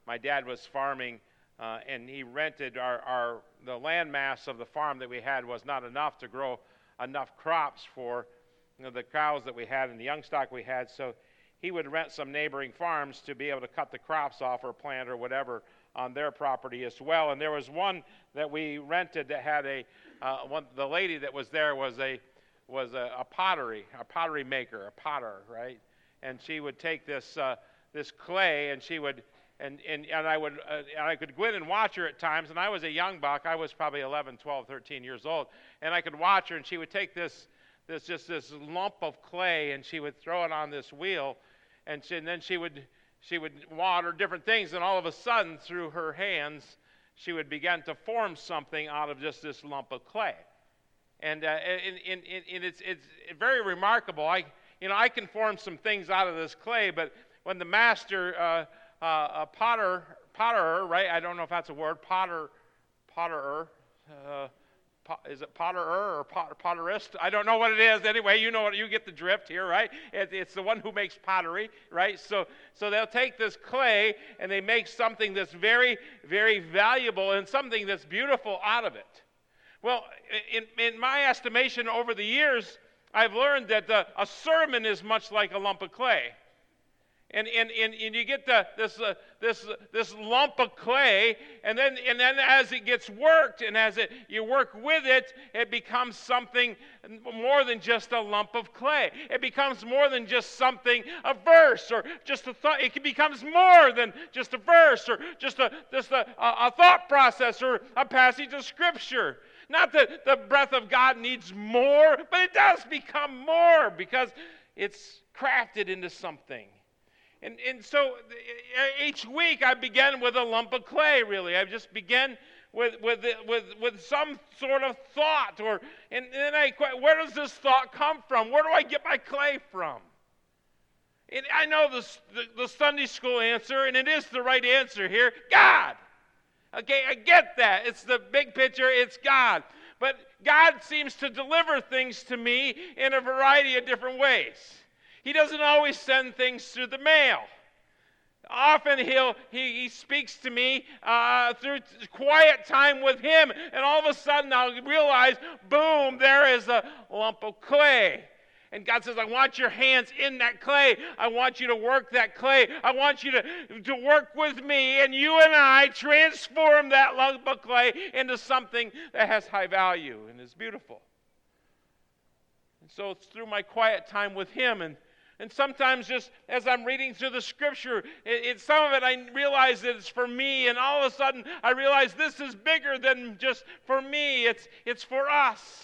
my dad was farming, and he rented the land mass of the farm that we had was not enough to grow enough crops for the cows that we had and the young stock we had. So he would rent some neighboring farms to be able to cut the crops off or plant or whatever on their property as well. And there was one that we rented that had the lady that was there was a pottery maker, a potter, right? And she would take this clay, and she would and I could go in and watch her at times. And I was a young buck. I was probably 11, 12, 13 years old, and I could watch her, and she would take this lump of clay, and she would throw it on this wheel, and then she would water different things, and all of a sudden, through her hands, she would begin to form something out of just this lump of clay. And it's very remarkable. I can form some things out of this clay, but when the master potterer, right? I don't know if that's a word. Potterer. Is it potterer or potterist? I don't know what it is. Anyway, you get the drift here, right? It's the one who makes pottery, right? So they'll take this clay and they make something that's very, very valuable and something that's beautiful out of it. Well, in my estimation over the years, I've learned that a sermon is much like a lump of clay. And you get this lump of clay, and then as it gets worked, and as you work with it, it becomes something more than just a lump of clay. It becomes more than just something, a verse, or just a thought. It becomes more than just a verse, or just a thought process, or a passage of Scripture. Not that the breath of God needs more, but it does become more because it's crafted into something. And so each week I begin with a lump of clay, really. I just begin with some sort of thought. And then where does this thought come from? Where do I get my clay from? And I know the Sunday school answer, and it is the right answer here. God! Okay, I get that. It's the big picture. It's God. But God seems to deliver things to me in a variety of different ways. He doesn't always send things through the mail. Often he speaks to me through quiet time with him, and all of a sudden I'll realize, boom, there is a lump of clay. And God says, I want your hands in that clay. I want you to work that clay. I want you to work with me, and you and I transform that lump of clay into something that has high value and is beautiful. And so it's through my quiet time with him, and sometimes just as I'm reading through the Scripture, some of it I realize that it's for me, and all of a sudden I realize this is bigger than just for me. It's for us.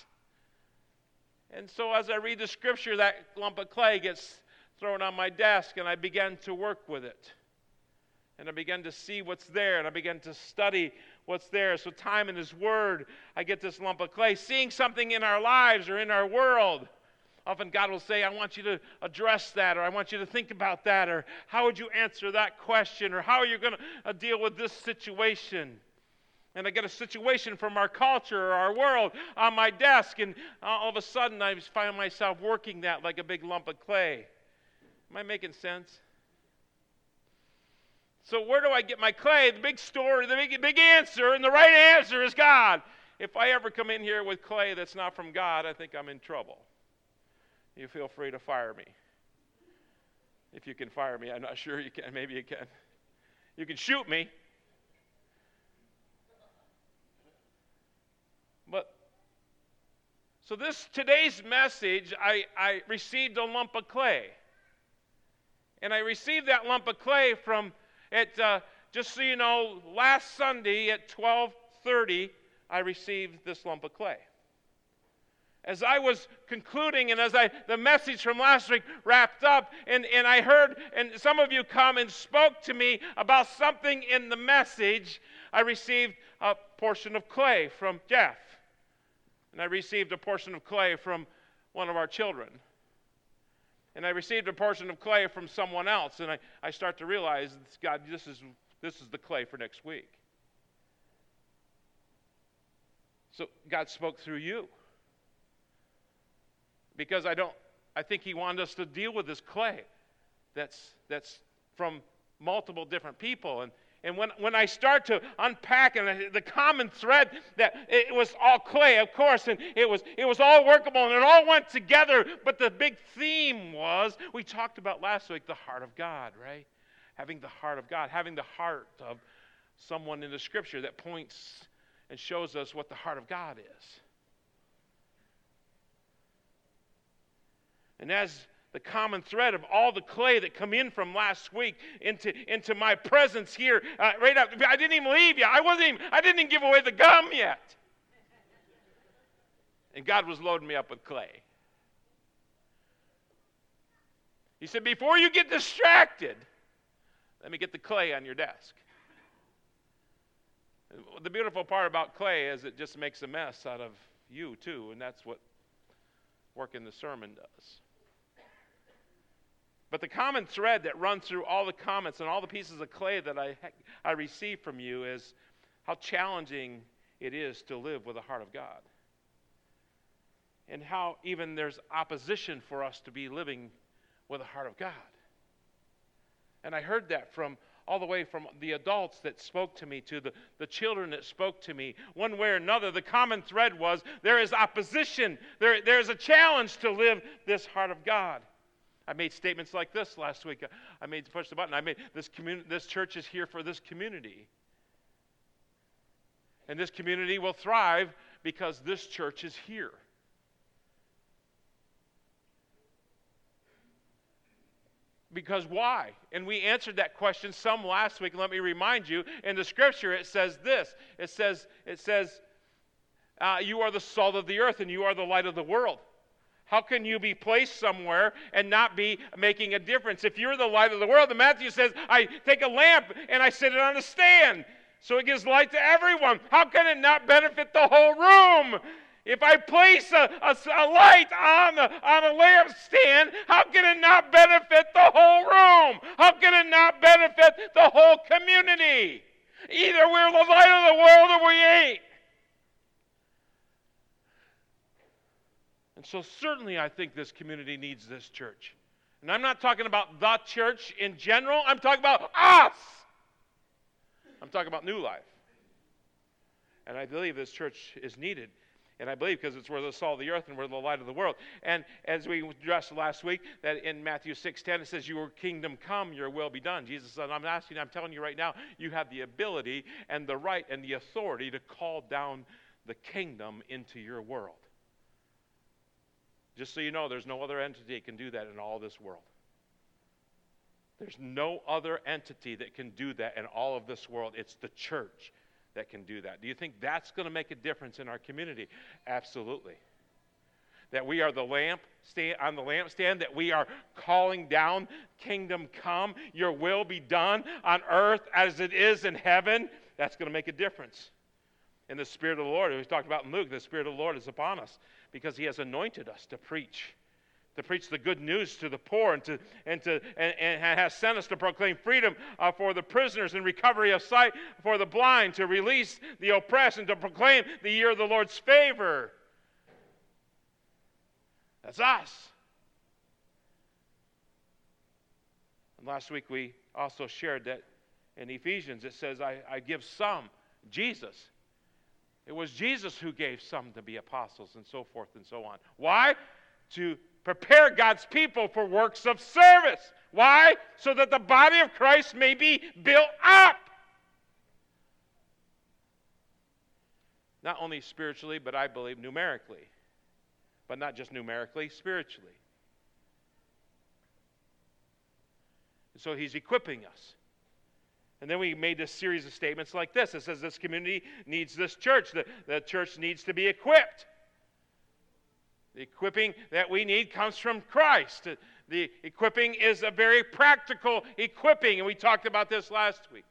And so as I read the Scripture, that lump of clay gets thrown on my desk, and I begin to work with it. And I begin to see what's there, and I begin to study what's there. So time in His Word, I get this lump of clay, seeing something in our lives or in our world. Often God will say, I want you to address that, or I want you to think about that, or how would you answer that question, or how are you going to deal with this situation? And I get a situation from our culture or our world on my desk, and all of a sudden I find myself working that like a big lump of clay. Am I making sense? So where do I get my clay? The big story, the big answer, and the right answer is God. If I ever come in here with clay that's not from God, I think I'm in trouble. You feel free to fire me. If you can fire me, I'm not sure you can. Maybe you can. You can shoot me. But so today's message, I received a lump of clay. And I received that lump of clay just so you know, last Sunday at 12:30, I received this lump of clay. As I was concluding, and as the message from last week wrapped up, and I heard, and some of you come and spoke to me about something in the message, I received a portion of clay from Jeff. And I received a portion of clay from one of our children. And I received a portion of clay from someone else. And I start to realize, God, this is the clay for next week. So God spoke through you. Because I think He wanted us to deal with this clay that's from multiple different people. And when I start to unpack, and the common thread, that it was all clay, of course, and it was all workable, and it all went together. But the big theme was, we talked about last week, the heart of God, right? Having the heart of God, having the heart of someone in the Scripture that points and shows us what the heart of God is. And as the common thread of all the clay that come in from last week into my presence here, right up, I didn't even leave yet. I didn't even give away the gum yet. And God was loading me up with clay. He said, before you get distracted, let me get the clay on your desk. The beautiful part about clay is it just makes a mess out of you too, and that's what working the sermon does. But the common thread that runs through all the comments and all the pieces of clay that I receive from you is how challenging it is to live with the heart of God. And how even there's opposition for us to be living with the heart of God. And I heard that from all the way from the adults that spoke to me to the children that spoke to me. One way or another, the common thread was there is opposition. There's a challenge to live this heart of God. I made statements like this last week. I made push the button. I made this church is here for this community. And this community will thrive because this church is here. Because why? And we answered that question some last week. Let me remind you, in the Scripture it says this. It says, you are the salt of the earth and you are the light of the world. How can you be placed somewhere and not be making a difference? If you're the light of the world, then Matthew says, I take a lamp and I set it on a stand so it gives light to everyone. How can it not benefit the whole room? If I place a light on a lampstand, how can it not benefit the whole room? How can it not benefit the whole community? Either we're the light of the world or we ain't. And so certainly I think this community needs this church. And I'm not talking about the church in general. I'm talking about us. I'm talking about New Life. And I believe this church is needed. And I believe because we're the salt of the earth and we're the light of the world. And as we addressed last week, that in Matthew 6:10 it says, your kingdom come, your will be done. Jesus said, I'm telling you right now, you have the ability and the right and the authority to call down the kingdom into your world. Just so you know, there's no other entity that can do that in all this world. There's no other entity that can do that in all of this world. It's the church that can do that. Do you think that's going to make a difference in our community? Absolutely. That we are the lampstand on the lampstand, that we are calling down, kingdom come, your will be done on earth as it is in heaven. That's going to make a difference. And the Spirit of the Lord, we talked about in Luke, the Spirit of the Lord is upon us because He has anointed us to preach the good news to the poor, and has sent us to proclaim freedom for the prisoners and recovery of sight for the blind, to release the oppressed, and to proclaim the year of the Lord's favor. That's us. And last week we also shared that in Ephesians it says, I give some, Jesus. It was Jesus who gave some to be apostles and so forth and so on. Why? To prepare God's people for works of service. Why? So that the body of Christ may be built up. Not only spiritually, but I believe numerically. But not just numerically, spiritually. And so He's equipping us. And then we made this series of statements like this. It says this community needs this church. The church needs to be equipped. The equipping that we need comes from Christ. The equipping is a very practical equipping, and we talked about this last week.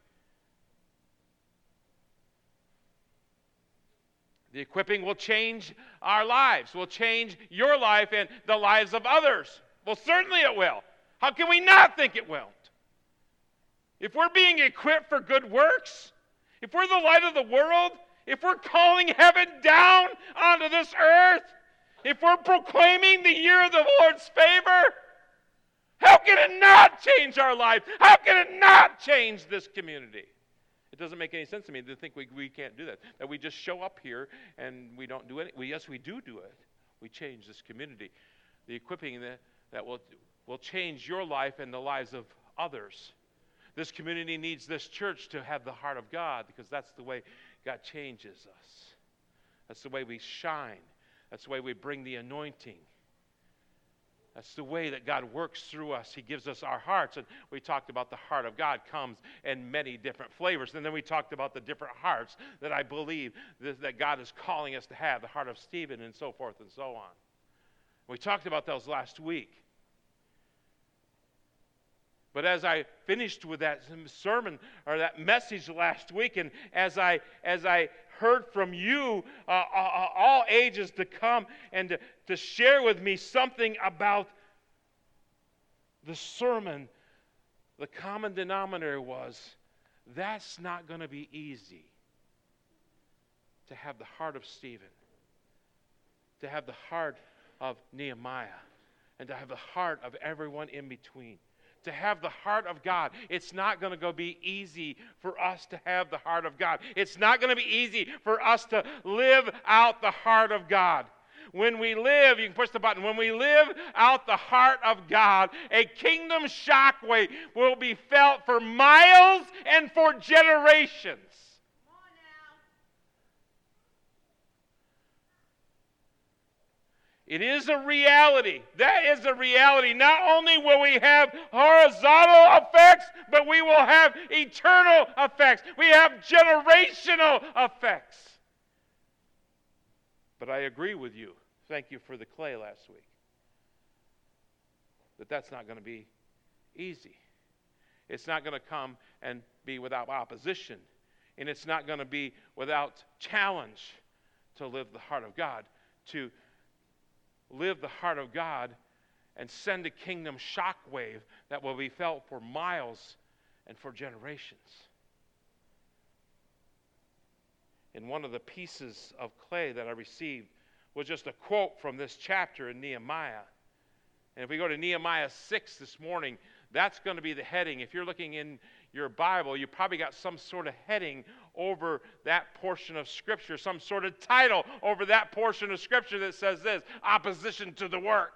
The equipping will change our lives, will change your life and the lives of others. Well, certainly it will. How can we not think it won't? If we're being equipped for good works, if we're the light of the world, if we're calling heaven down onto this earth, if we're proclaiming the year of the Lord's favor, how can it not change our life? How can it not change this community? It doesn't make any sense to me to think we can't do that. That we just show up here and we don't do it. Yes, we do it. We change this community. The equipping that will change your life and the lives of others. This community needs this church to have the heart of God, because that's the way God changes us. That's the way we shine. That's the way we bring the anointing. That's the way that God works through us. He gives us our hearts. And we talked about the heart of God comes in many different flavors. And then we talked about the different hearts that I believe that God is calling us to have, the heart of Stephen and so forth and so on. We talked about those last week. But as I finished with that sermon or that message last week, and as I heard from you, all ages, to come and to share with me something about the sermon, the common denominator was, that's not going to be easy to have the heart of Stephen, to have the heart of Nehemiah, and to have the heart of everyone in between. To have the heart of God. It's not going to be easy for us to have the heart of God. It's not going to be easy for us to live out the heart of God. When we live, you can push the button, when we live out the heart of God, a kingdom shockwave will be felt for miles and for generations. It is a reality. That is a reality. Not only will we have horizontal effects, but we will have eternal effects. We have generational effects. But I agree with you. Thank you for the clay last week. That's not going to be easy. It's not going to come and be without opposition. And it's not going to be without challenge to live the heart of God, to live the heart of God and send a kingdom shockwave that will be felt for miles and for generations. And one of the pieces of clay that I received was just a quote from this chapter in Nehemiah. And if we go to Nehemiah 6 this morning, that's going to be the heading. If you're looking in your Bible, you probably got some sort of heading over that portion of Scripture, some sort of title over that portion of Scripture that says this: opposition to the work.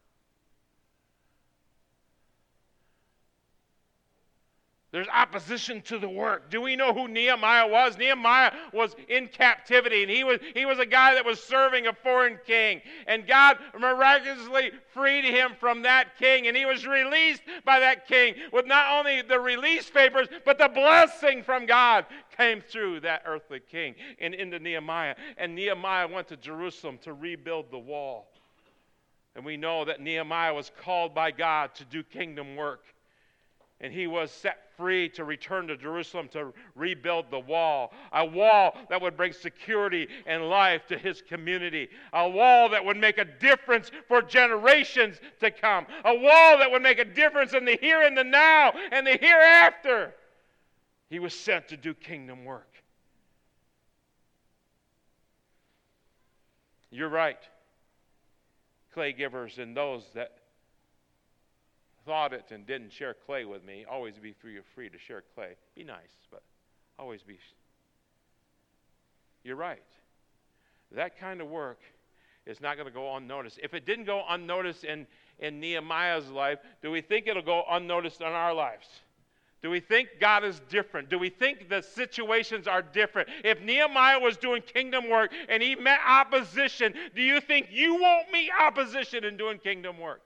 There's opposition to the work. Do we know who Nehemiah was? Nehemiah was in captivity, and he was a guy that was serving a foreign king. And God miraculously freed him from that king, and he was released by that king with not only the release papers, but the blessing from God came through that earthly king and into Nehemiah. And Nehemiah went to Jerusalem to rebuild the wall. And we know that Nehemiah was called by God to do kingdom work. And he was set free to return to Jerusalem to rebuild the wall. A wall that would bring security and life to his community. A wall that would make a difference for generations to come. A wall that would make a difference in the here and the now and the hereafter. He was sent to do kingdom work. You're right. Clay givers and those that thought it and didn't share clay with me, always be free to share clay. Be nice, but always be. You're right. That kind of work is not going to go unnoticed. If it didn't go unnoticed in Nehemiah's life, do we think it'll go unnoticed in our lives? Do we think God is different? Do we think the situations are different? If Nehemiah was doing kingdom work and he met opposition, do you think you won't meet opposition in doing kingdom work?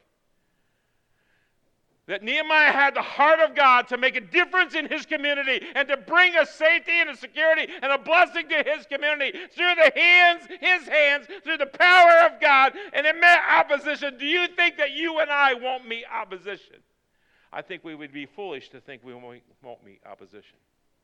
That Nehemiah had the heart of God to make a difference in his community and to bring a safety and a security and a blessing to his community through his hands, through the power of God, and it met opposition. Do you think that you and I won't meet opposition? I think we would be foolish to think we won't meet opposition.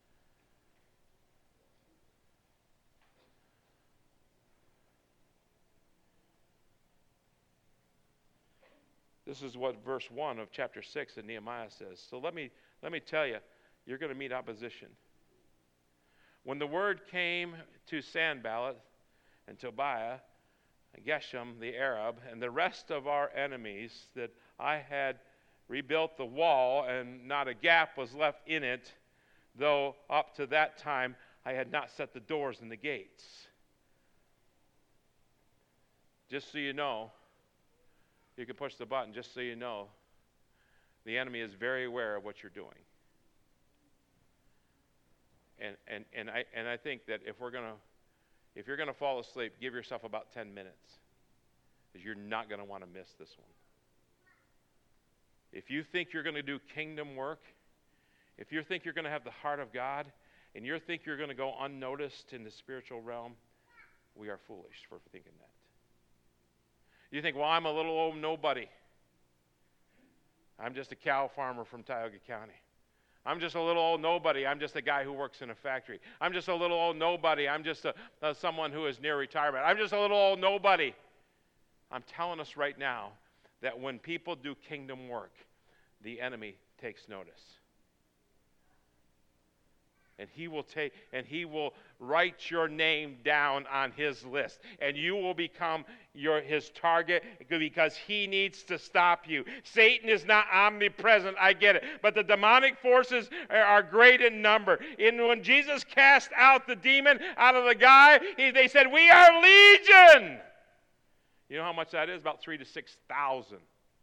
This is what verse 1 of chapter 6 of Nehemiah says. So let me tell you, you're going to meet opposition. When the word came to Sanballat and Tobiah, and Geshem the Arab, and the rest of our enemies, that I had rebuilt the wall and not a gap was left in it, though up to that time I had not set the doors and the gates. Just so you know, you can push the button, just so you know, the enemy is very aware of what you're doing. And I think that if you're gonna fall asleep, give yourself about 10 minutes, because you're not gonna want to miss this one. If you think you're gonna do kingdom work, if you think you're gonna have the heart of God, and you think you're gonna go unnoticed in the spiritual realm, we are foolish for thinking that. You think, well, I'm a little old nobody. I'm just a cow farmer from Tioga County. I'm just a little old nobody. I'm just a guy who works in a factory. I'm just a little old nobody. I'm just someone who is near retirement. I'm just a little old nobody. I'm telling us right now that when people do kingdom work, the enemy takes notice. And he will write your name down on his list. And you will become his target because he needs to stop you. Satan is not omnipresent, I get it. But the demonic forces are great in number. And when Jesus cast out the demon out of the guy, they said, "We are legion." You know how much that is? About 3,000 to 6,000.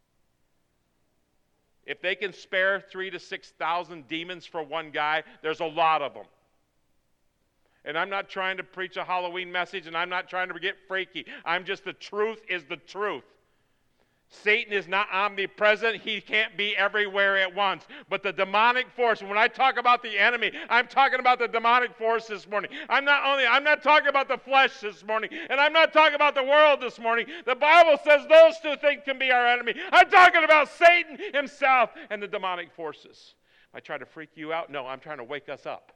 If they can spare 3,000 to 6,000 demons for one guy, there's a lot of them. And I'm not trying to preach a Halloween message, and I'm not trying to get freaky. I'm just, the truth is the truth. Satan is not omnipresent. He can't be everywhere at once. But the demonic force, when I talk about the enemy, I'm talking about the demonic force this morning. I'm not talking about the flesh this morning, and I'm not talking about the world this morning. The Bible says those two things can be our enemy. I'm talking about Satan himself and the demonic forces. I try to freak you out? No, I'm trying to wake us up.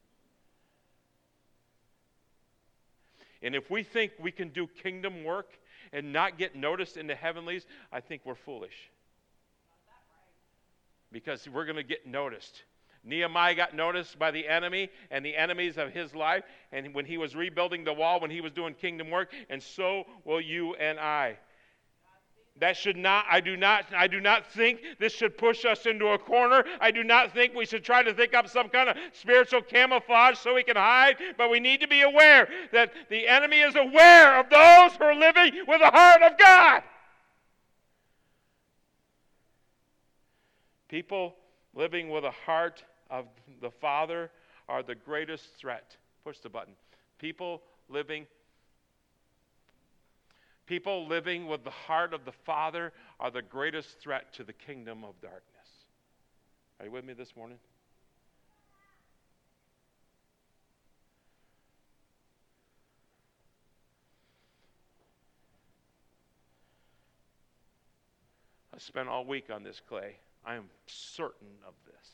And if we think we can do kingdom work and not get noticed in the heavenlies, I think we're foolish. Because we're going to get noticed. Nehemiah got noticed by the enemy and the enemies of his life, and when he was rebuilding the wall, when he was doing kingdom work, and so will you and I. I do not think this should push us into a corner. I do not think we should try to think up some kind of spiritual camouflage so we can hide, but we need to be aware that the enemy is aware of those who are living with the heart of God. People living with a heart of the Father are the greatest threat. Push the button. People living with the heart of the Father are the greatest threat to the kingdom of darkness. Are you with me this morning? I spent all week on this, Clay. I am certain of this.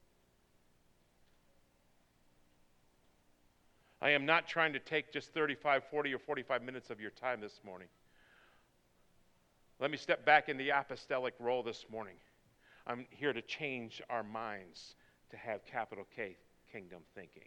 I am not trying to take just 35, 40, or 45 minutes of your time this morning. Let me step back in the apostolic role this morning. I'm here to change our minds to have capital K kingdom thinking.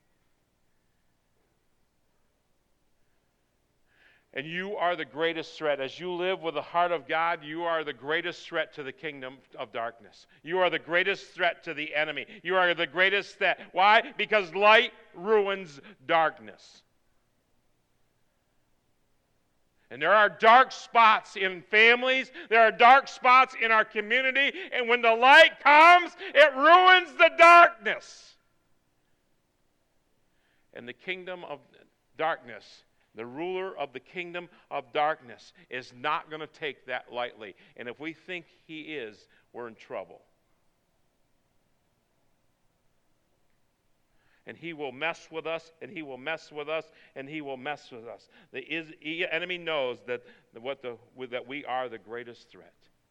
And you are the greatest threat. As you live with the heart of God, you are the greatest threat to the kingdom of darkness. You are the greatest threat to the enemy. You are the greatest threat. Why? Because light ruins darkness. And there are dark spots in families. There are dark spots in our community. And when the light comes, it ruins the darkness. And the kingdom of darkness, the ruler of the kingdom of darkness, is not going to take that lightly. And if we think he is, we're in trouble. And he will mess with us, and he will mess with us, and he will mess with us. The enemy knows that we are the greatest threat.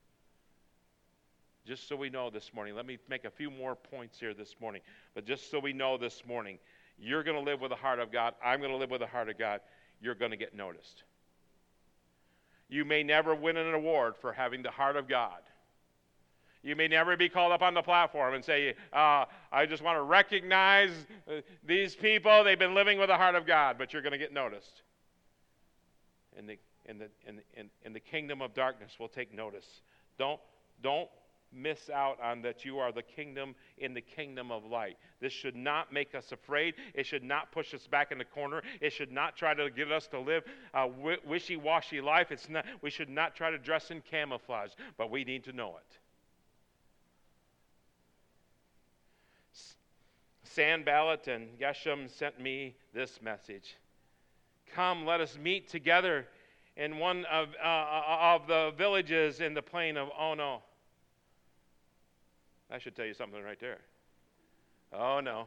Just so we know this morning, let me make a few more points here this morning. But just so we know this morning, you're going to live with the heart of God. I'm going to live with the heart of God. You're going to get noticed. You may never win an award for having the heart of God. You may never be called up on the platform and say, I just want to recognize these people. They've been living with the heart of God, but you're going to get noticed. And the kingdom of darkness will take notice. Don't miss out on that you are the kingdom in the kingdom of light. This should not make us afraid. It should not push us back in the corner. It should not try to get us to live a wishy-washy life. We should not try to dress in camouflage, but we need to know it. Sanballat and Geshem sent me this message. Come, let us meet together in one of the villages in the plain of Ono. I should tell you something right there. Oh, no.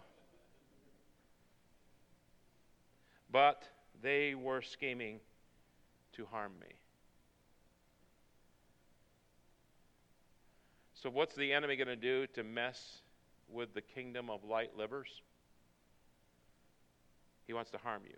But they were scheming to harm me. So what's the enemy going to do to mess with the kingdom of light livers? He wants to harm you.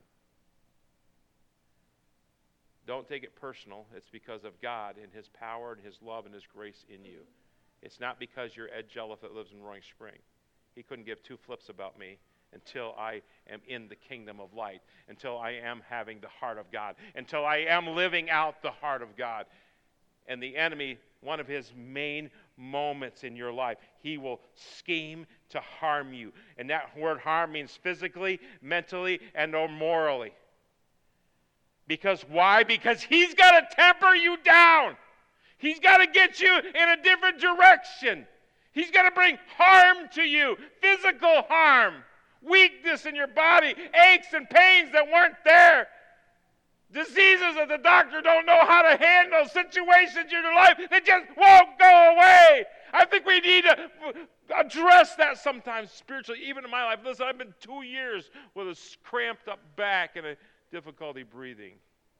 Don't take it personal. It's because of God and His power and His love and His grace in you. It's not because you're Ed Jelliff that lives in Roaring Spring. He couldn't give two flips about me until I am in the kingdom of light, until I am having the heart of God, until I am living out the heart of God. And the enemy, one of his main moments in your life, he will scheme to harm you. And that word harm means physically, mentally, and or morally. Because why? Because he's got to temper you down. He's got to get you in a different direction. He's got to bring harm to you, physical harm, weakness in your body, aches and pains that weren't there, diseases that the doctor don't know how to handle, situations in your life that just won't go away. I think we need to address that sometimes spiritually, even in my life. Listen, I've been 2 years with a cramped up back and a difficulty breathing.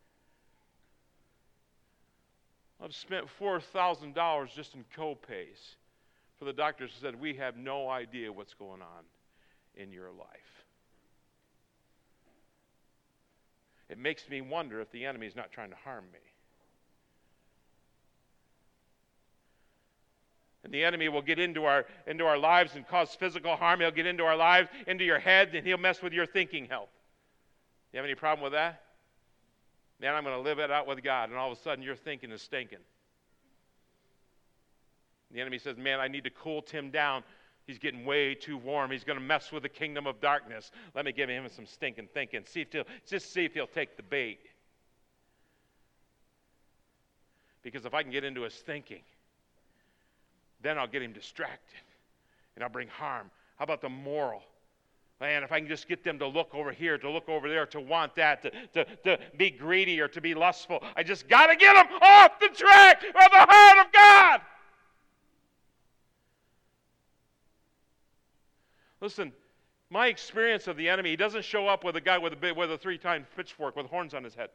I've spent $4,000 just in co-pays for the doctors who said, we have no idea what's going on in your life. It makes me wonder if the enemy is not trying to harm me. And the enemy will get into our lives and cause physical harm. He'll get into our lives, into your head, and he'll mess with your thinking health. You have any problem with that? Then I'm going to live it out with God, and all of a sudden your thinking is stinking. The enemy says, man, I need to cool Tim down. He's getting way too warm. He's going to mess with the kingdom of darkness. Let me give him some stinking thinking. See if he'll take the bait. Because if I can get into his thinking, then I'll get him distracted, and I'll bring harm. How about the moral? Man, if I can just get them to look over here, to look over there, to want that, to be greedy or to be lustful, I just got to get them off the track of the heart of God. Listen, my experience of the enemy, he doesn't show up with a guy with a 3-time pitchfork with horns on his head,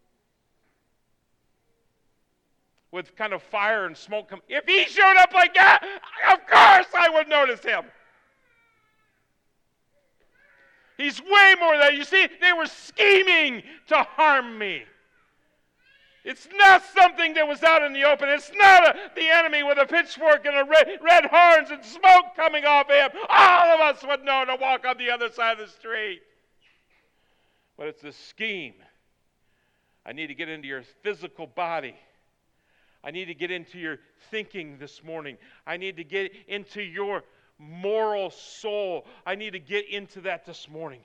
with kind of fire and smoke. If he showed up like that, of course I would notice him. He's way more than that. You see, they were scheming to harm me. It's not something that was out in the open. It's not the enemy with a pitchfork and a red horns and smoke coming off him. All of us would know to walk on the other side of the street. But it's a scheme. I need to get into your physical body. I need to get into your thinking this morning. I need to get into your moral soul. I need to get into that this morning.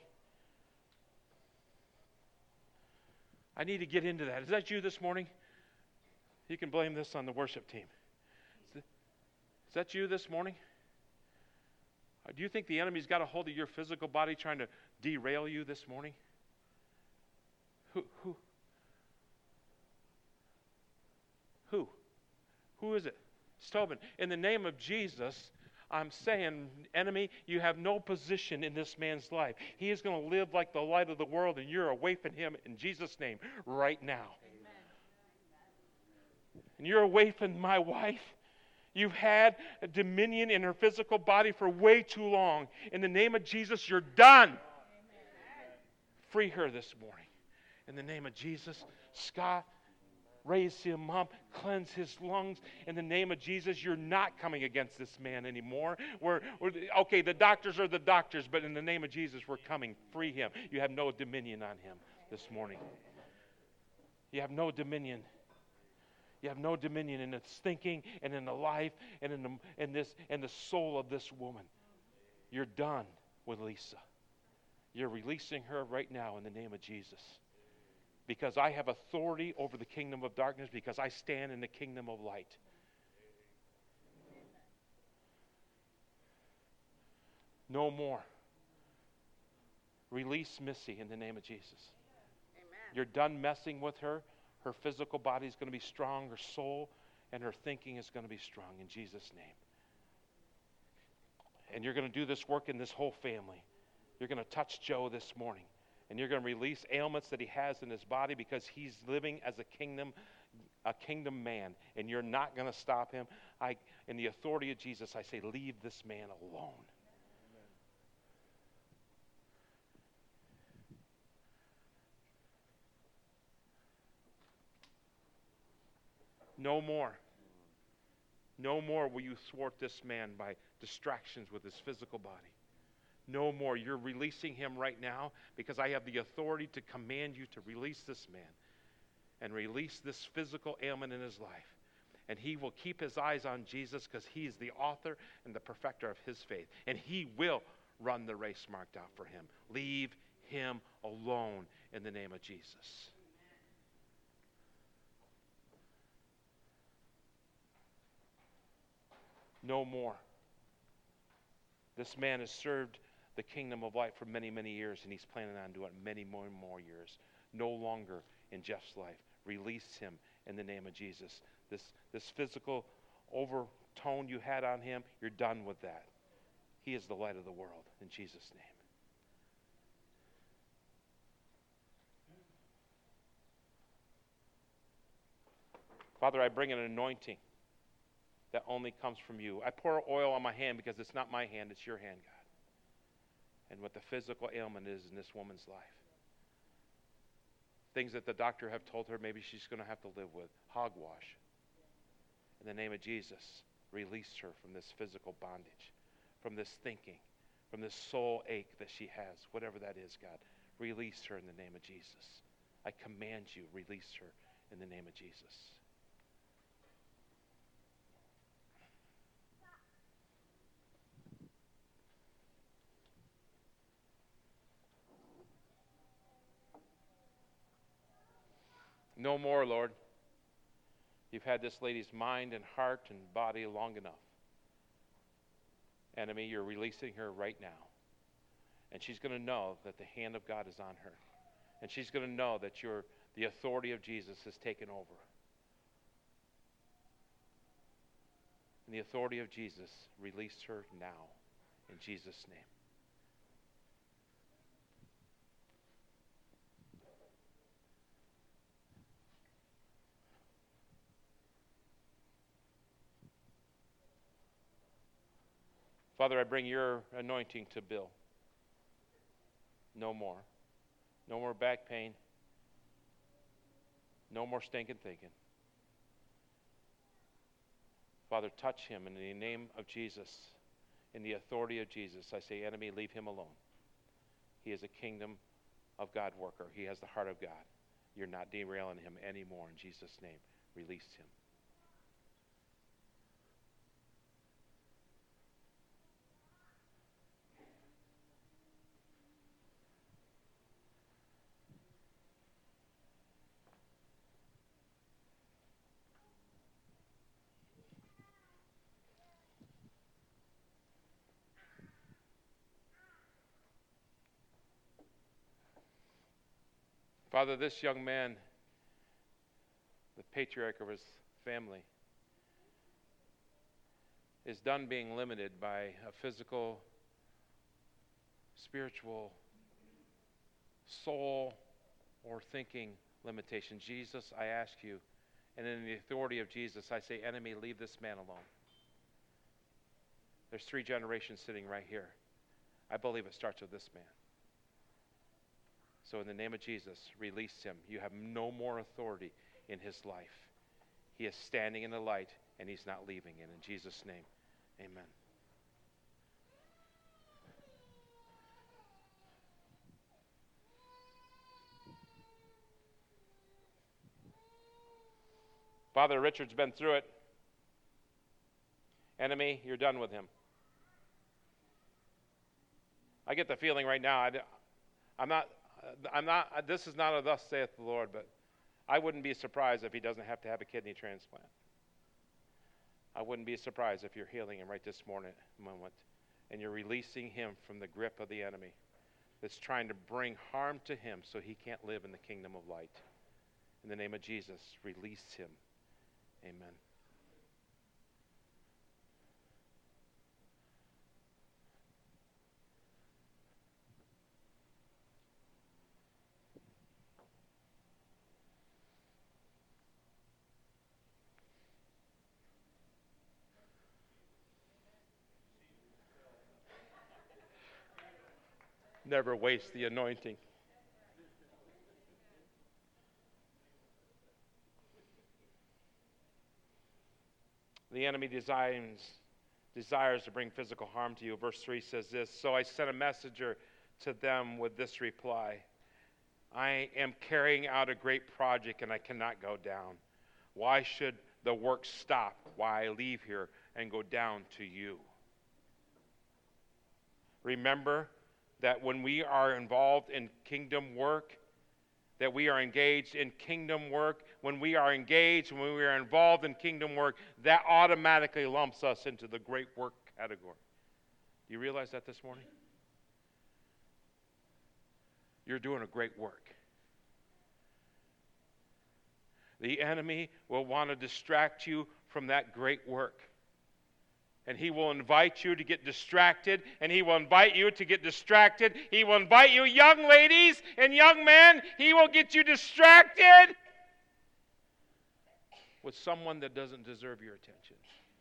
I need to get into that. Is that you this morning? You can blame this on the worship team. Is that you this morning? Do you think the enemy's got a hold of your physical body trying to derail you this morning? Who is it? It's Tobin. In the name of Jesus, I'm saying, enemy, you have no position in this man's life. He is going to live like the light of the world, and you're away from him in Jesus' name right now. Amen. And you're away from my wife. You've had a dominion in her physical body for way too long. In the name of Jesus, you're done. Amen. Free her this morning. In the name of Jesus, Scott, raise him up, cleanse his lungs. In the name of Jesus, you're not coming against this man anymore. Okay, the doctors are the doctors, but in the name of Jesus, we're coming. Free him. You have no dominion on him this morning. You have no dominion. You have no dominion in its thinking and in the life and in the soul of this woman. You're done with Lisa. You're releasing her right now in the name of Jesus. Because I have authority over the kingdom of darkness, because I stand in the kingdom of light. No more. Release Missy in the name of Jesus. Amen. You're done messing with her. Her physical body is going to be strong, her soul and her thinking is going to be strong in Jesus' name. And you're going to do this work in this whole family. You're going to touch Joe this morning, and you're going to release ailments that he has in his body because he's living as a kingdom man, and you're not going to stop him. In the authority of Jesus, I say, leave this man alone. No more. No more will you thwart this man by distractions with his physical body. No more. You're releasing him right now because I have the authority to command you to release this man and release this physical ailment in his life. And he will keep his eyes on Jesus because he is the author and the perfecter of his faith. And he will run the race marked out for him. Leave him alone in the name of Jesus. No more. This man has served the kingdom of light for many, many years, and he's planning on doing it many more years. No longer in Jeff's life. Release him in the name of Jesus. This physical overtone you had on him, you're done with that. He is the light of the world in Jesus' name. Father, I bring an anointing that only comes from you. I pour oil on my hand because it's not my hand, it's your hand, God. And what the physical ailment is in this woman's life. Things that the doctor have told her maybe she's going to have to live with. Hogwash. In the name of Jesus, release her from this physical bondage, from this thinking, from this soul ache that she has, whatever that is, God. Release her in the name of Jesus. I command you, release her in the name of Jesus. No more, Lord. You've had this lady's mind and heart and body long enough. Enemy, you're releasing her right now. And she's going to know that the hand of God is on her. And she's going to know that the authority of Jesus has taken over. And the authority of Jesus, release her now in Jesus' name. Father, I bring your anointing to Bill. No more. No more back pain. No more stinking thinking. Father, touch him in the name of Jesus. In the authority of Jesus, I say, enemy, leave him alone. He is a kingdom of God worker. He has the heart of God. You're not derailing him anymore in Jesus' name. Release him. Father, this young man, the patriarch of his family, is done being limited by a physical, spiritual, soul, or thinking limitation. Jesus, I ask you, and in the authority of Jesus, I say, enemy, leave this man alone. There's 3 generations sitting right here. I believe it starts with this man. So in the name of Jesus, release him. You have no more authority in his life. He is standing in the light, and he's not leaving it. In Jesus' name, amen. Father Richard's been through it. Enemy, you're done with him. I get the feeling right now, this is not a thus saith the Lord, but I wouldn't be surprised if he doesn't have to have a kidney transplant. I wouldn't be surprised if you're healing him right this moment, and you're releasing him from the grip of the enemy that's trying to bring harm to him so he can't live in the kingdom of light. In the name of Jesus, release him. Amen. Never waste the anointing. The enemy desires to bring physical harm to you. Verse 3 says this, so I sent a messenger to them with this reply. I am carrying out a great project and I cannot go down. Why should the work stop while I leave here and go down to you? Remember that when we are involved in kingdom work, that we are engaged in kingdom work, when we are involved in kingdom work, that automatically lumps us into the great work category. Do you realize that this morning? You're doing a great work. The enemy will want to distract you from that great work. And he will invite you to get distracted, and he will invite you to get distracted. He will invite you, young ladies and young men, he will get you distracted with someone that doesn't deserve your attention.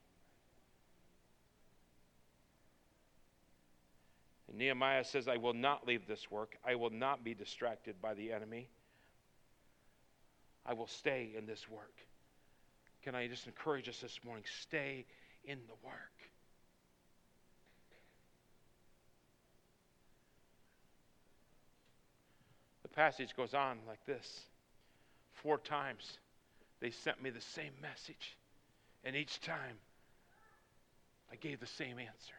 And Nehemiah says, I will not leave this work. I will not be distracted by the enemy. I will stay in this work. Can I just encourage us this morning? Stay in the work. The passage goes on like this. 4 times they sent me the same message, and each time I gave the same answer.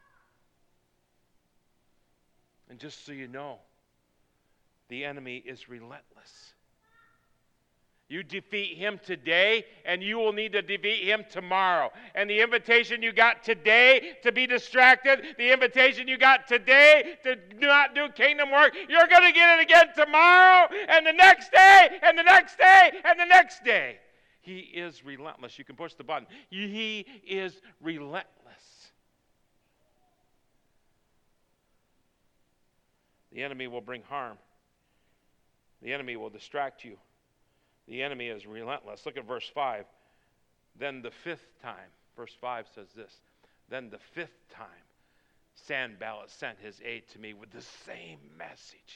And just so you know, the enemy is relentless. You defeat him today, and you will need to defeat him tomorrow. And the invitation you got today to be distracted, the invitation you got today to not do kingdom work, you're going to get it again tomorrow, and the next day, and the next day, and the next day. He is relentless. You can push the button. He is relentless. The enemy will bring harm. The enemy will distract you. The enemy is relentless. Look at verse 5. Then the 5th time, verse 5 says this, then the 5th time, Sanballat sent his aide to me with the same message.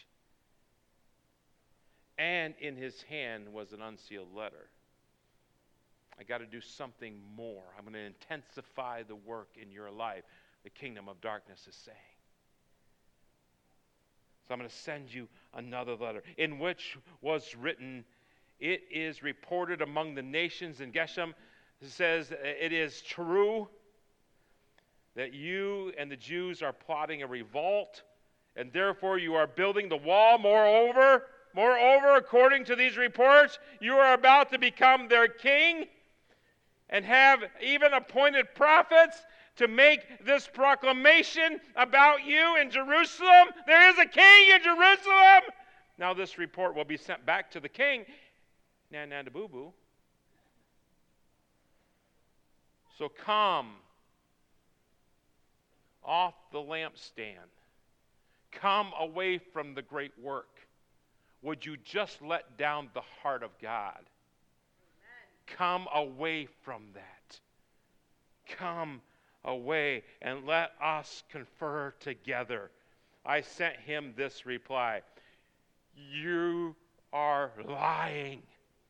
And in his hand was an unsealed letter. I got to do something more. I'm going to intensify the work in your life, the kingdom of darkness is saying. So I'm going to send you another letter, in which was written, it is reported among the nations in Geshem. It says, it is true that you and the Jews are plotting a revolt, and therefore you are building the wall. Moreover, according to these reports, you are about to become their king and have even appointed prophets to make this proclamation about you in Jerusalem. There is a king in Jerusalem. Now this report will be sent back to the king. Nana boo boo. So come off the lampstand. Come away from the great work. Would you just let down the heart of God? Amen. Come away from that. Come away and let us confer together. I sent him this reply. You are lying.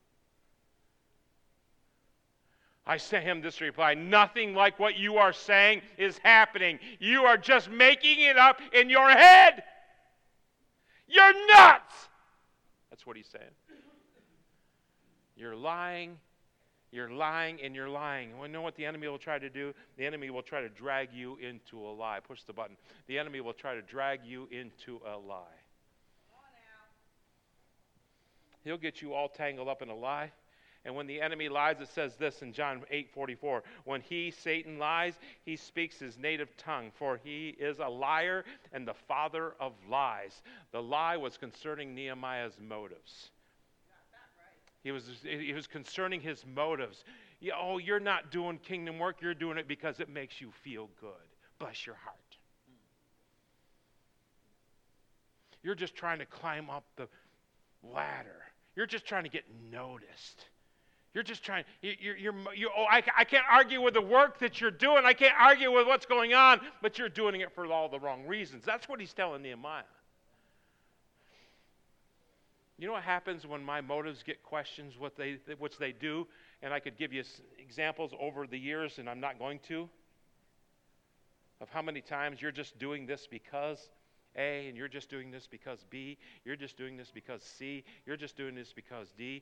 I sent him this reply. Nothing like what you are saying is happening. You are just making it up in your head. You're nuts. That's what he's saying. You're lying You're lying and you're lying. And you know what the enemy will try to do? The enemy will try to drag you into a lie. Push the button. The enemy will try to drag you into a lie. He'll get you all tangled up in a lie. And when the enemy lies, it says this in John 8:44. When he, Satan, lies, he speaks his native tongue, for he is a liar and the father of lies. The lie was concerning Nehemiah's motives. He was concerning his motives. You're not doing kingdom work. You're doing it because it makes you feel good. Bless your heart. You're just trying to climb up the ladder. You're just trying to get noticed. You're just trying. I can't argue with the work that you're doing. I can't argue with what's going on, but you're doing it for all the wrong reasons. That's what he's telling Nehemiah. You know what happens when my motives get questioned, which they do, and I could give you examples over the years, and I'm not going to, of how many times you're just doing this because A, and you're just doing this because B, you're just doing this because C, you're just doing this because D.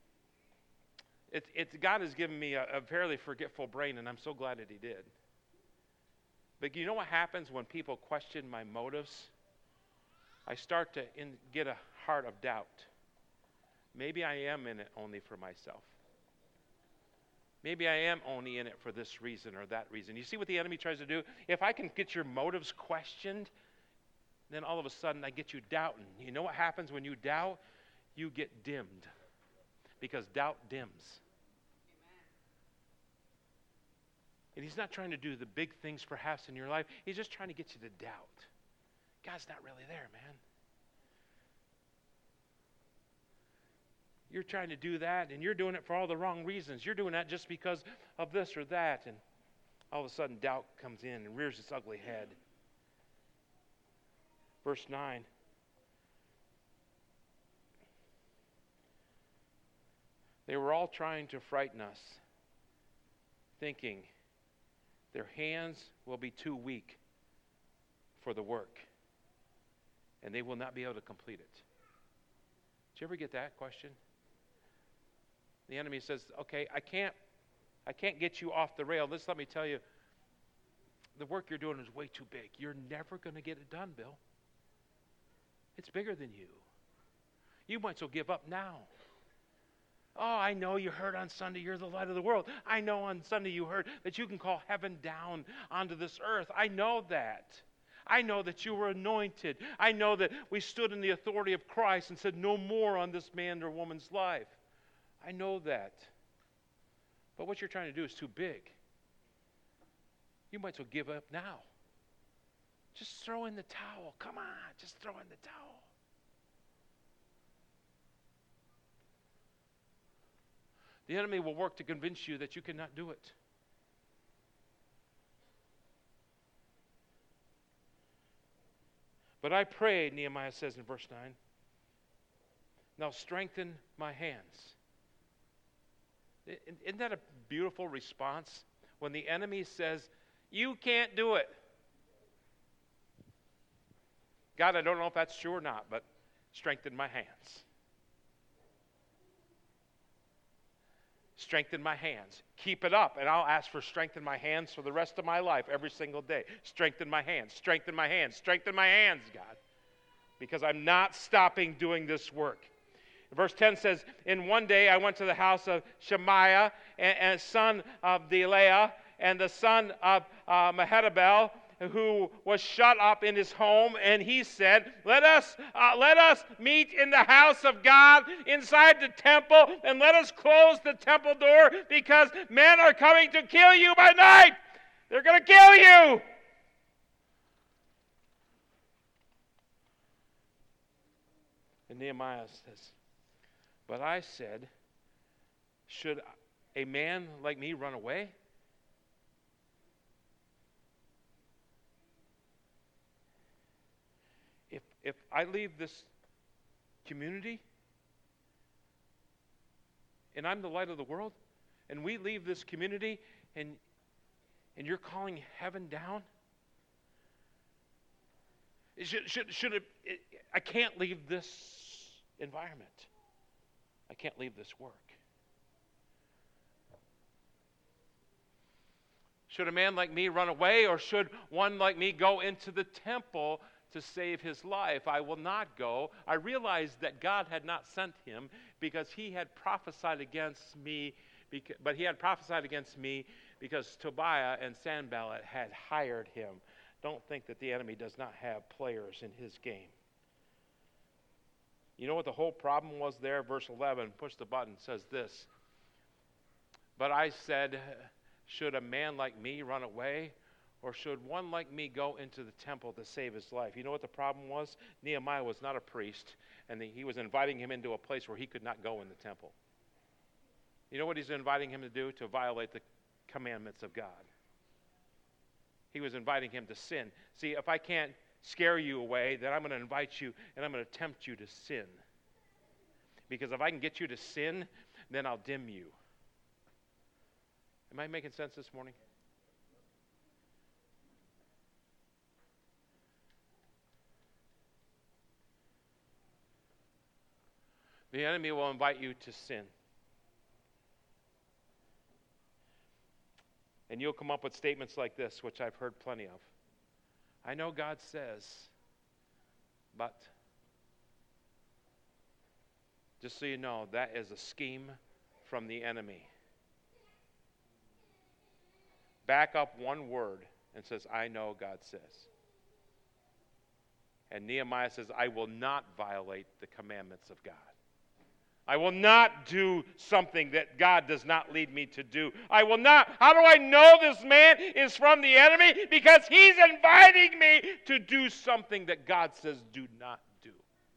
God has given me a fairly forgetful brain, and I'm so glad that he did. But you know what happens when people question my motives? I start to get a heart of doubt. Maybe I am in it only for myself. Maybe I am only in it for this reason or that reason. You see what the enemy tries to do? If I can get your motives questioned, then all of a sudden I get you doubting. You know what happens when you doubt? You get dimmed. Because doubt dims. And he's not trying to do the big things perhaps in your life. He's just trying to get you to doubt. God's not really there, man. You're trying to do that, and you're doing it for all the wrong reasons. You're doing that just because of this or that, and all of a sudden doubt comes in and rears its ugly head. Verse 9. They were all trying to frighten us, thinking their hands will be too weak for the work, and they will not be able to complete it. Did you ever get that question? The enemy says, okay, I can't get you off the rail. Let me tell you, the work you're doing is way too big. You're never going to get it done, Bill. It's bigger than you. You might as well give up now. Oh, I know you heard on Sunday you're the light of the world. I know on Sunday you heard that you can call heaven down onto this earth. I know that. I know that you were anointed. I know that we stood in the authority of Christ and said no more on this man or woman's life. I know that. But what you're trying to do is too big. You might as well give up now. Just throw in the towel. Come on, just throw in the towel. The enemy will work to convince you that you cannot do it. But I prayed, Nehemiah says in verse 9, now strengthen my hands. Isn't that a beautiful response? When the enemy says, you can't do it. God, I don't know if that's true or not, but strengthen my hands. Strengthen my hands. Keep it up, and I'll ask for strength in my hands for the rest of my life, every single day. Strengthen my hands. Strengthen my hands. Strengthen my hands, God. Because I'm not stopping doing this work. Verse 10 says, in one day I went to the house of Shemaiah, and son of Delaiah, and the son of Mehetabel, who was shut up in his home, and he said, let us meet in the house of God inside the temple, and let us close the temple door, because men are coming to kill you by night. They're going to kill you. And Nehemiah says, but I said, should a man like me run away? If I leave this community, and I'm the light of the world, and we leave this community, and you're calling heaven down, I can't leave this environment. I can't leave this work. Should a man like me run away, or should one like me go into the temple to save his life? I will not go. I realized that God had not sent him because he had prophesied against me, but he had prophesied against me because Tobiah and Sanballat had hired him. Don't think that the enemy does not have players in his game. You know what the whole problem was there? Verse 11, push the button, says this. But I said, should a man like me run away? Or should one like me go into the temple to save his life? You know what the problem was? Nehemiah was not a priest, and he was inviting him into a place where he could not go in the temple. You know what he's inviting him to do? To violate the commandments of God. He was inviting him to sin. See, if I can't scare you away, then I'm going to invite you and I'm going to tempt you to sin. Because if I can get you to sin, then I'll dim you. Am I making sense this morning? The enemy will invite you to sin. And you'll come up with statements like this, which I've heard plenty of. I know God says, but just so you know, that is a scheme from the enemy. Back up one word and says, I know God says. And Nehemiah says, I will not violate the commandments of God. I will not do something that God does not lead me to do. I will not. How do I know this man is from the enemy? Because he's inviting me to do something that God says do not do.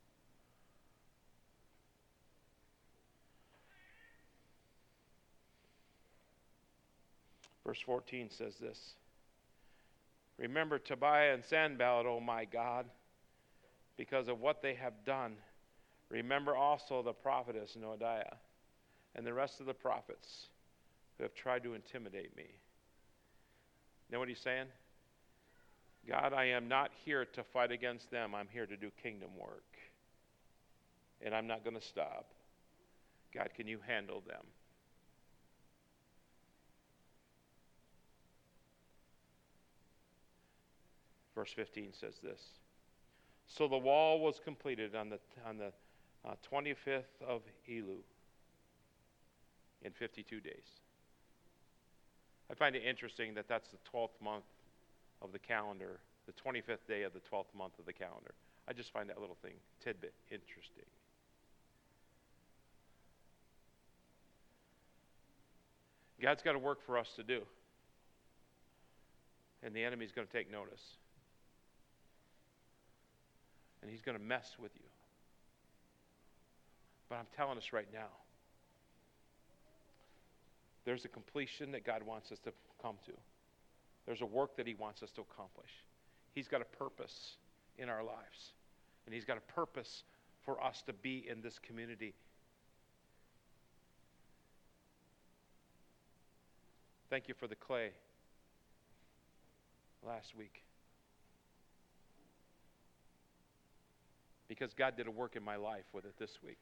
Verse 14 says this. Remember Tobiah and Sanballat, O my God, because of what they have done. Remember also the prophetess Noadiah and the rest of the prophets who have tried to intimidate me. You know what he's saying? God, I am not here to fight against them. I'm here to do kingdom work. And I'm not going to stop. God, can you handle them? Verse 15 says this. So the wall was completed on the 25th of Elul in 52 days. I find it interesting that that's the 12th month of the calendar, the 25th day of the 12th month of the calendar. I just find that little tidbit interesting. God's got a work for us to do. And the enemy's going to take notice. And he's going to mess with you. But I'm telling us right now, there's a completion that God wants us to come to. There's a work that he wants us to accomplish. He's got a purpose in our lives. And he's got a purpose for us to be in this community. Thank you for the clay last week. Because God did a work in my life with it this week.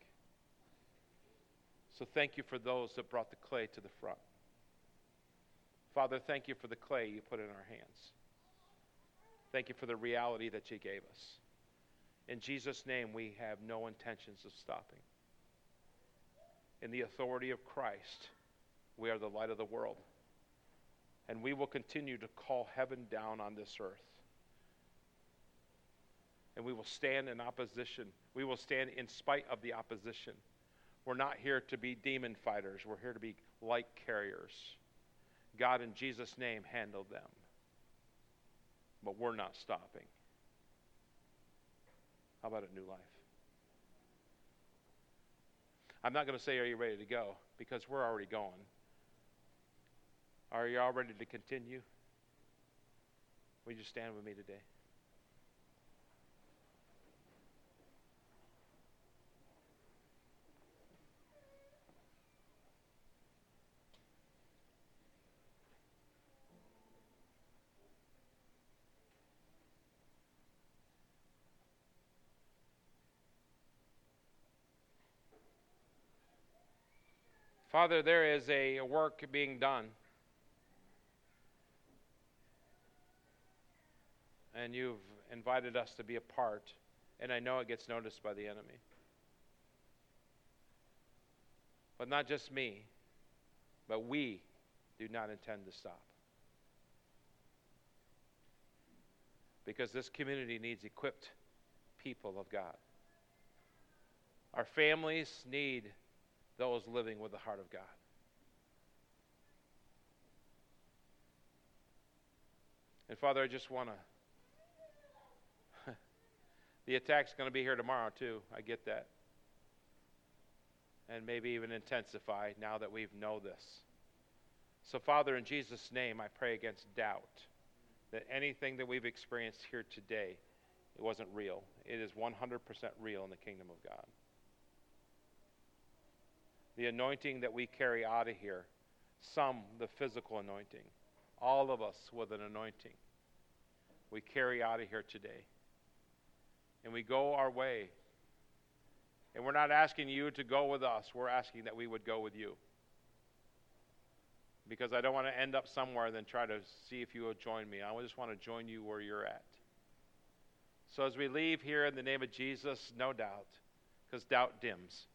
So thank you for those that brought the clay to the front. Father, thank you for the clay you put in our hands. Thank you for the reality that you gave us. In Jesus' name, we have no intentions of stopping. In the authority of Christ, we are the light of the world. And we will continue to call heaven down on this earth. And we will stand in opposition. We will stand in spite of the opposition. We're not here to be demon fighters. We're here to be light carriers. God, in Jesus' name, handle them. But we're not stopping. How about a new life? I'm not going to say, are you ready to go? Because we're already going. Are you all ready to continue? Will you stand with me today? Father, there is a work being done. And you've invited us to be a part, and I know it gets noticed by the enemy. But not just me, but we do not intend to stop. Because this community needs equipped people of God. Our families need those living with the heart of God. And Father, I just want to... The attack's going to be here tomorrow too. I get that. And maybe even intensify now that we know this. So Father, in Jesus' name, I pray against doubt that anything that we've experienced here today, it wasn't real. It is 100% real in the kingdom of God. The anointing that we carry out of here, some the physical anointing, all of us with an anointing, we carry out of here today. And we go our way. And we're not asking you to go with us. We're asking that we would go with you. Because I don't want to end up somewhere and then try to see if you will join me. I just want to join you where you're at. So as we leave here in the name of Jesus, no doubt, because doubt dims.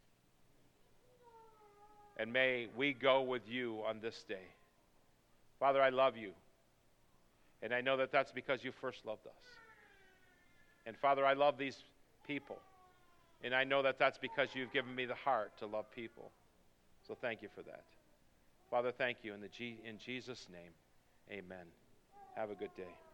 And may we go with you on this day. Father, I love you. And I know that that's because you first loved us. And Father, I love these people. And I know that that's because you've given me the heart to love people. So thank you for that. Father, thank you. In Jesus' name, amen. Have a good day.